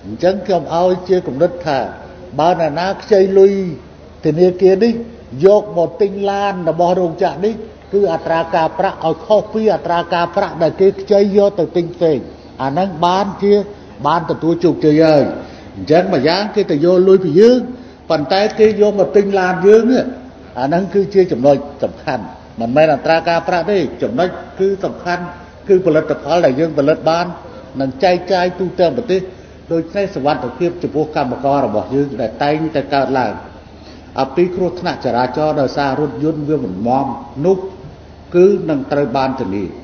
អញ្ចឹងខ្ញុំឲ្យជាគំនិតថាបើនរណាខ្ចីលុយធនាគារនេះយកមកទិញឡានរបស់រោងចក្រនេះគឺអត្រាការប្រាក់ឲ្យខុសពីអត្រាការប្រាក់ដែលគេខ្ចីយកទៅទិញផ្សេងអាហ្នឹងបានទទួលជោគជ័យហើយអញ្ចឹងម្យ៉ាងគេទៅយកលុយពីយើងប៉ុន្តែគេយកមកទិញឡានយើងអាហ្នឹងគឺជាចំណុចសំខាន់មិនមែនអត្រាការប្រាក់ទេចំណុចគឺសំខាន់គឺផលិតផលដែលយើងផលិតបាននឹងចែកចាយទូទាំងប្រទេសដូច្នេះសុវត្ថិភាពចំពោះកម្មកររបស់យើងដែលតែងតែកើតឡើងអំពីគ្រោះថ្នាក់ចរាចរណ៍ដោយសាររថយន្តវាមិនមាំនោះគឺនឹងត្រូវបានធានា